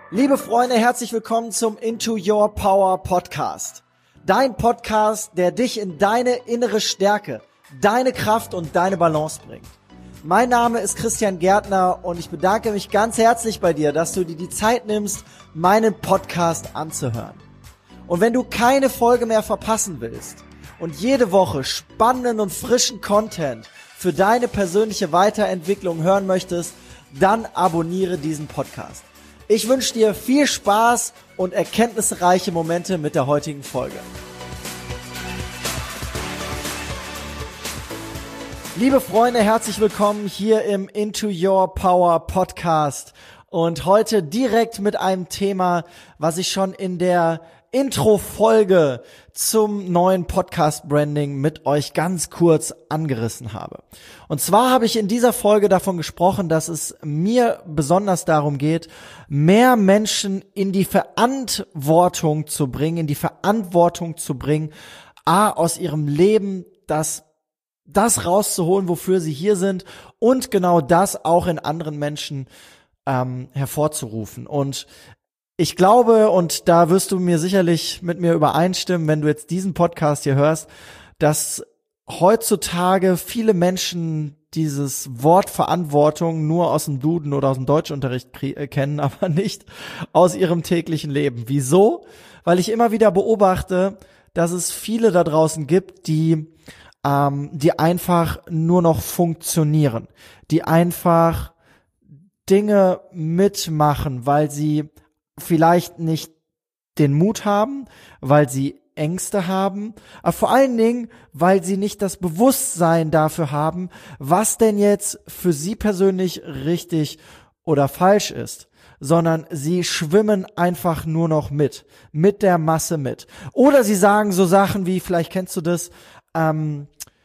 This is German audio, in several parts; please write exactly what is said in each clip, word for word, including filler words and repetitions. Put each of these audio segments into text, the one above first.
Liebe Freunde, herzlich willkommen zum Into Your Power Podcast. Dein Podcast, der dich in deine innere Stärke, deine Kraft und deine Balance bringt. Mein Name ist Christian Gärtner und ich bedanke mich ganz herzlich bei dir, dass du dir die Zeit nimmst, meinen Podcast anzuhören. Und wenn du keine Folge mehr verpassen willst und jede Woche spannenden und frischen Content für deine persönliche Weiterentwicklung hören möchtest, dann abonniere diesen Podcast. Ich wünsche dir viel Spaß und erkenntnisreiche Momente mit der heutigen Folge. Liebe Freunde, herzlich willkommen hier im Into Your Power Podcast und heute direkt mit einem Thema, was ich schon in der Intro-Folge zum neuen Podcast-Branding mit euch ganz kurz angerissen habe. Und zwar habe ich in dieser Folge davon gesprochen, dass es mir besonders darum geht, mehr Menschen in die Verantwortung zu bringen, in die Verantwortung zu bringen, A, aus ihrem Leben das, das rauszuholen, wofür sie hier sind und genau das auch in anderen Menschen ähm, hervorzurufen. Und ich glaube, und da wirst du mir sicherlich mit mir übereinstimmen, wenn du jetzt diesen Podcast hier hörst, dass heutzutage viele Menschen dieses Wort Verantwortung nur aus dem Duden oder aus dem Deutschunterricht krie- kennen, aber nicht aus ihrem täglichen Leben. Wieso? Weil ich immer wieder beobachte, dass es viele da draußen gibt, die, ähm, die einfach nur noch funktionieren, die einfach Dinge mitmachen, weil sie vielleicht nicht den Mut haben, weil sie Ängste haben, aber vor allen Dingen, weil sie nicht das Bewusstsein dafür haben, was denn jetzt für sie persönlich richtig oder falsch ist, sondern sie schwimmen einfach nur noch mit, mit der Masse mit. Oder sie sagen so Sachen wie, vielleicht kennst du das, ähm,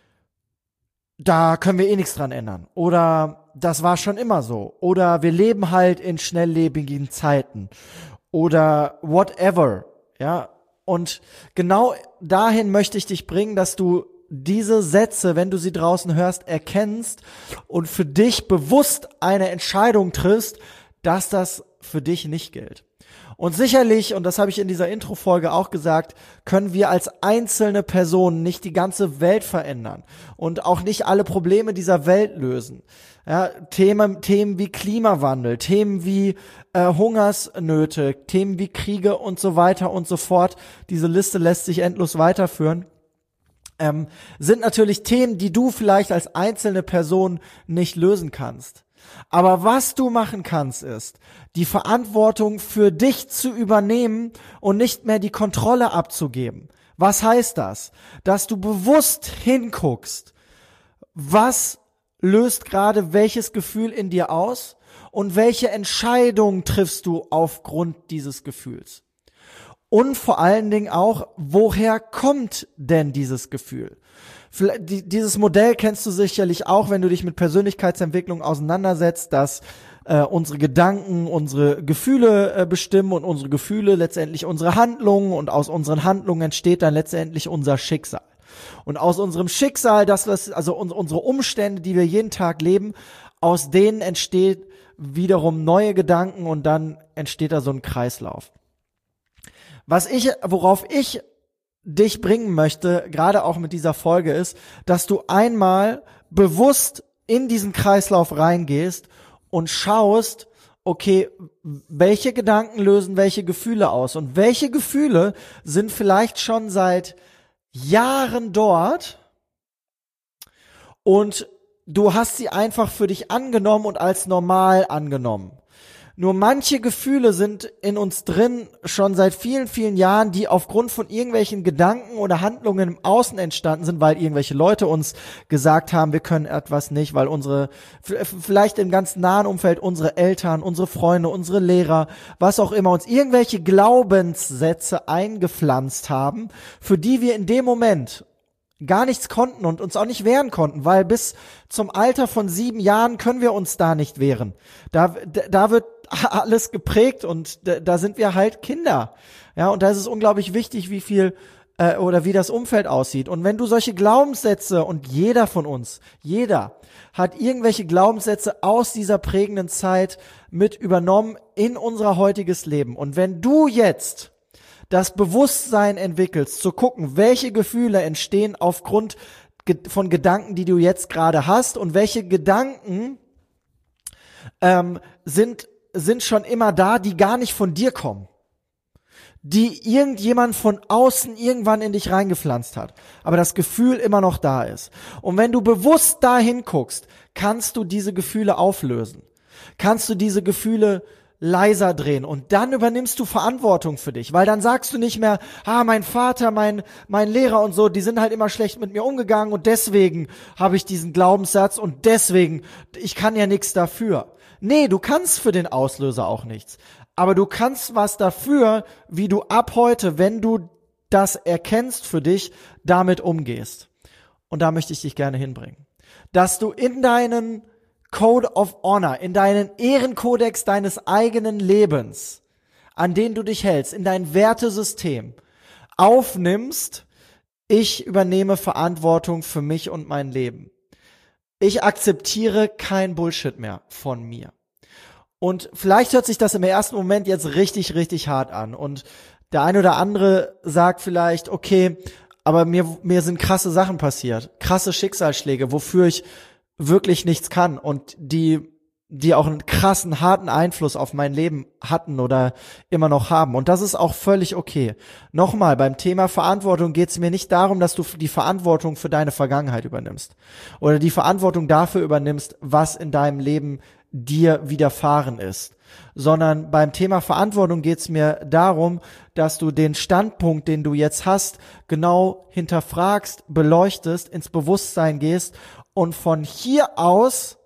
da können wir eh nichts dran ändern. Oder das war schon immer so. Oder wir leben halt in schnelllebigen Zeiten. Oder whatever. Ja. Und genau dahin möchte ich dich bringen, dass du diese Sätze, wenn du sie draußen hörst, erkennst und für dich bewusst eine Entscheidung triffst, dass das für dich nicht gilt. Und sicherlich, und das habe ich in dieser Intro-Folge auch gesagt, können wir als einzelne Personen nicht die ganze Welt verändern und auch nicht alle Probleme dieser Welt lösen. Ja, Themen, Themen wie Klimawandel, Themen wie äh, Hungersnöte, Themen wie Kriege und so weiter und so fort. Diese Liste lässt sich endlos weiterführen. Ähm, sind natürlich Themen, die du vielleicht als einzelne Person nicht lösen kannst. Aber was du machen kannst, ist, die Verantwortung für dich zu übernehmen und nicht mehr die Kontrolle abzugeben. Was heißt das? Dass du bewusst hinguckst, was löst gerade welches Gefühl in dir aus und welche Entscheidung triffst du aufgrund dieses Gefühls. Und vor allen Dingen auch, woher kommt denn dieses Gefühl? Dieses Modell kennst du sicherlich auch, wenn du dich mit Persönlichkeitsentwicklung auseinandersetzt, dass äh, unsere Gedanken unsere Gefühle äh, bestimmen und unsere Gefühle letztendlich unsere Handlungen und aus unseren Handlungen entsteht dann letztendlich unser Schicksal. Und aus unserem Schicksal, das was also un- unsere Umstände, die wir jeden Tag leben, aus denen entsteht wiederum neue Gedanken und dann entsteht da so ein Kreislauf. Was ich, worauf ich dich bringen möchte, gerade auch mit dieser Folge, ist, dass du einmal bewusst in diesen Kreislauf reingehst und schaust, okay, welche Gedanken lösen welche Gefühle aus und welche Gefühle sind vielleicht schon seit Jahren dort und du hast sie einfach für dich angenommen und als normal angenommen. Nur manche Gefühle sind in uns drin schon seit vielen, vielen Jahren, die aufgrund von irgendwelchen Gedanken oder Handlungen im Außen entstanden sind, weil irgendwelche Leute uns gesagt haben, wir können etwas nicht, weil unsere, vielleicht im ganz nahen Umfeld unsere Eltern, unsere Freunde, unsere Lehrer, was auch immer, uns irgendwelche Glaubenssätze eingepflanzt haben, für die wir in dem Moment gar nichts konnten und uns auch nicht wehren konnten, weil bis zum Alter von sieben Jahren können wir uns da nicht wehren. Da, da wird alles geprägt und da sind wir halt Kinder. Ja, und da ist es unglaublich wichtig, wie viel äh, oder wie das Umfeld aussieht. Und wenn du solche Glaubenssätze, und jeder von uns, jeder hat irgendwelche Glaubenssätze aus dieser prägenden Zeit mit übernommen in unser heutiges Leben. Und wenn du jetzt das Bewusstsein entwickelst, zu gucken, welche Gefühle entstehen aufgrund von Gedanken, die du jetzt gerade hast, und welche Gedanken ähm, sind, sind schon immer da, die gar nicht von dir kommen, die irgendjemand von außen irgendwann in dich reingepflanzt hat, aber das Gefühl immer noch da ist. Und wenn du bewusst da hinguckst, kannst du diese Gefühle auflösen, kannst du diese Gefühle leiser drehen, und dann übernimmst du Verantwortung für dich, weil dann sagst du nicht mehr, ah, mein Vater, mein mein Lehrer und so, die sind halt immer schlecht mit mir umgegangen und deswegen habe ich diesen Glaubenssatz und deswegen, ich kann ja nichts dafür. Nee, du kannst für den Auslöser auch nichts. Aber du kannst was dafür, wie du ab heute, wenn du das erkennst für dich, damit umgehst. Und da möchte ich dich gerne hinbringen. Dass du in deinen Code of Honor, in deinen Ehrenkodex deines eigenen Lebens, an den du dich hältst, in dein Wertesystem aufnimmst, ich übernehme Verantwortung für mich und mein Leben. Ich akzeptiere kein Bullshit mehr von mir. Und vielleicht hört sich das im ersten Moment jetzt richtig, richtig hart an. Und der eine oder andere sagt vielleicht, okay, aber mir, mir sind krasse Sachen passiert, krasse Schicksalsschläge, wofür ich wirklich nichts kann und die, die auch einen krassen, harten Einfluss auf mein Leben hatten oder immer noch haben. Und das ist auch völlig okay. Nochmal, beim Thema Verantwortung geht es mir nicht darum, dass du die Verantwortung für deine Vergangenheit übernimmst oder die Verantwortung dafür übernimmst, was in deinem Leben dir widerfahren ist, sondern beim Thema Verantwortung geht es mir darum, dass du den Standpunkt, den du jetzt hast, genau hinterfragst, beleuchtest, ins Bewusstsein gehst und von hier aus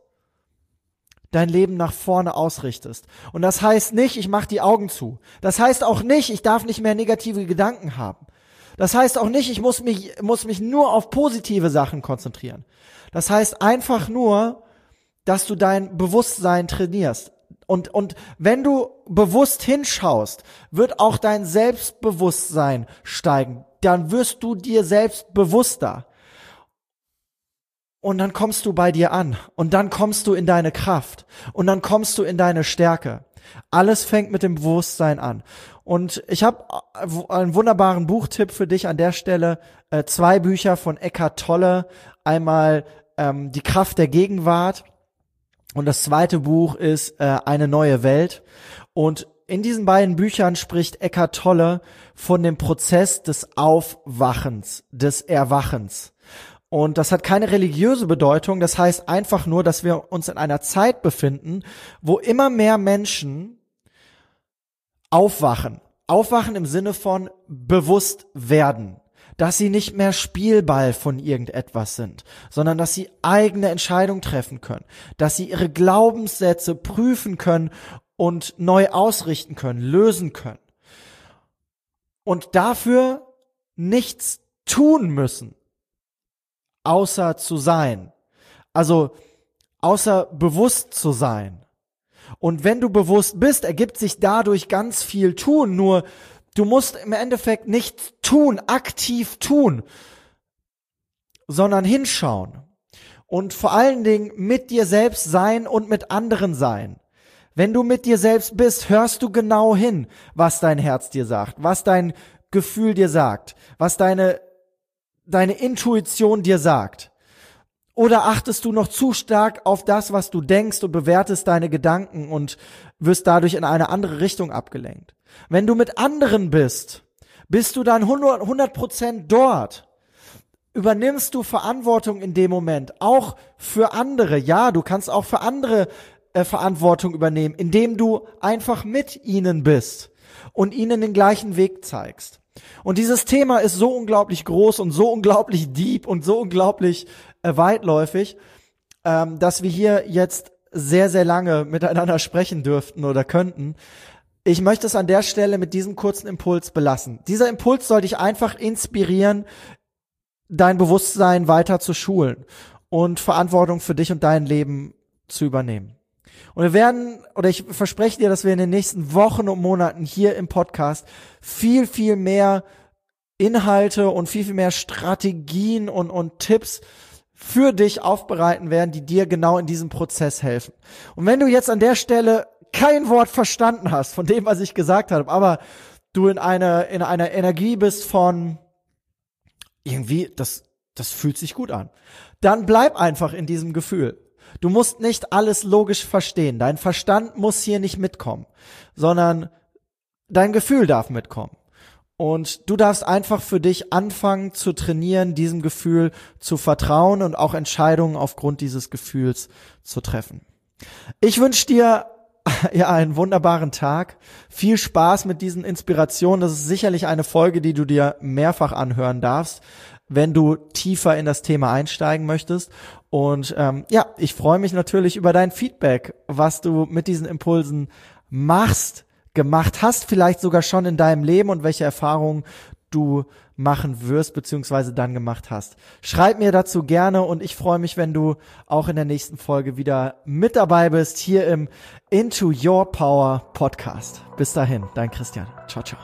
dein Leben nach vorne ausrichtest. Und das heißt nicht, ich mache die Augen zu. Das heißt auch nicht, ich darf nicht mehr negative Gedanken haben. Das heißt auch nicht, ich muss mich, muss mich nur auf positive Sachen konzentrieren. Das heißt einfach nur, dass du dein Bewusstsein trainierst. Und, und wenn du bewusst hinschaust, wird auch dein Selbstbewusstsein steigen. Dann wirst du dir selbst bewusster. Und dann kommst du bei dir an. Und dann kommst du in deine Kraft. Und dann kommst du in deine Stärke. Alles fängt mit dem Bewusstsein an. Und ich habe einen wunderbaren Buchtipp für dich an der Stelle. Äh, zwei Bücher von Eckhart Tolle. Einmal ähm, Die Kraft der Gegenwart. Und das zweite Buch ist äh, Eine neue Welt. Und in diesen beiden Büchern spricht Eckhart Tolle von dem Prozess des Aufwachens, des Erwachens. Und das hat keine religiöse Bedeutung. Das heißt einfach nur, dass wir uns in einer Zeit befinden, wo immer mehr Menschen aufwachen. Aufwachen im Sinne von bewusst werden. Dass sie nicht mehr Spielball von irgendetwas sind, sondern dass sie eigene Entscheidungen treffen können, dass sie ihre Glaubenssätze prüfen können und neu ausrichten können, lösen können. Und dafür nichts tun müssen, außer zu sein. Also außer bewusst zu sein. Und wenn du bewusst bist, ergibt sich dadurch ganz viel tun, nur du musst im Endeffekt nichts tun, aktiv tun, sondern hinschauen und vor allen Dingen mit dir selbst sein und mit anderen sein. Wenn du mit dir selbst bist, hörst du genau hin, was dein Herz dir sagt, was dein Gefühl dir sagt, was deine, deine Intuition dir sagt. Oder achtest du noch zu stark auf das, was du denkst und bewertest deine Gedanken und wirst dadurch in eine andere Richtung abgelenkt? Wenn du mit anderen bist, bist du dann hundert Prozent dort. Übernimmst du Verantwortung in dem Moment, auch für andere. Ja, du kannst auch für andere äh, Verantwortung übernehmen, indem du einfach mit ihnen bist und ihnen den gleichen Weg zeigst. Und dieses Thema ist so unglaublich groß und so unglaublich deep und so unglaublich äh, weitläufig, ähm, dass wir hier jetzt sehr, sehr lange miteinander sprechen dürften oder könnten. Ich möchte es an der Stelle mit diesem kurzen Impuls belassen. Dieser Impuls soll dich einfach inspirieren, dein Bewusstsein weiter zu schulen und Verantwortung für dich und dein Leben zu übernehmen. Und wir werden, oder ich verspreche dir, dass wir in den nächsten Wochen und Monaten hier im Podcast viel, viel mehr Inhalte und viel, viel mehr Strategien und, und Tipps für dich aufbereiten werden, die dir genau in diesem Prozess helfen. Und wenn du jetzt an der Stelle kein Wort verstanden hast von dem, was ich gesagt habe, aber du in einer, in einer Energie bist von irgendwie, das, das fühlt sich gut an, dann bleib einfach in diesem Gefühl. Du musst nicht alles logisch verstehen. Dein Verstand muss hier nicht mitkommen, sondern dein Gefühl darf mitkommen. Und du darfst einfach für dich anfangen zu trainieren, diesem Gefühl zu vertrauen und auch Entscheidungen aufgrund dieses Gefühls zu treffen. Ich wünsche dir ja einen wunderbaren Tag. Viel Spaß mit diesen Inspirationen. Das ist sicherlich eine Folge, die du dir mehrfach anhören darfst, wenn du tiefer in das Thema einsteigen möchtest. Und ähm, ja, ich freue mich natürlich über dein Feedback, was du mit diesen Impulsen machst, gemacht hast, vielleicht sogar schon in deinem Leben und welche Erfahrungen du machen wirst, beziehungsweise dann gemacht hast. Schreib mir dazu gerne und ich freue mich, wenn du auch in der nächsten Folge wieder mit dabei bist, hier im Into Your Power Podcast. Bis dahin, dein Christian. Ciao, ciao.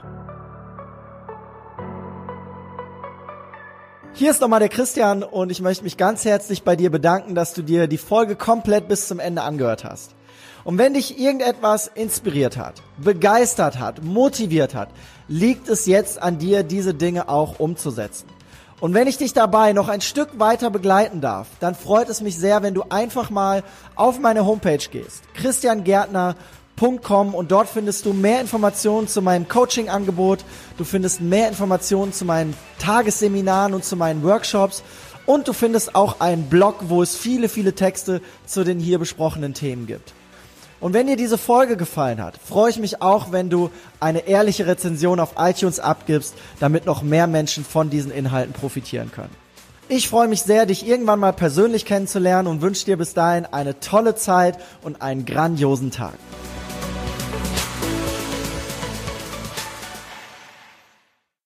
Hier ist nochmal der Christian und ich möchte mich ganz herzlich bei dir bedanken, dass du dir die Folge komplett bis zum Ende angehört hast. Und wenn dich irgendetwas inspiriert hat, begeistert hat, motiviert hat, liegt es jetzt an dir, diese Dinge auch umzusetzen. Und wenn ich dich dabei noch ein Stück weiter begleiten darf, dann freut es mich sehr, wenn du einfach mal auf meine Homepage gehst, christian gärtner punkt com, und dort findest du mehr Informationen zu meinem Coaching-Angebot, du findest mehr Informationen zu meinen Tagesseminaren und zu meinen Workshops und du findest auch einen Blog, wo es viele, viele Texte zu den hier besprochenen Themen gibt. Und wenn dir diese Folge gefallen hat, freue ich mich auch, wenn du eine ehrliche Rezension auf iTunes abgibst, damit noch mehr Menschen von diesen Inhalten profitieren können. Ich freue mich sehr, dich irgendwann mal persönlich kennenzulernen und wünsche dir bis dahin eine tolle Zeit und einen grandiosen Tag.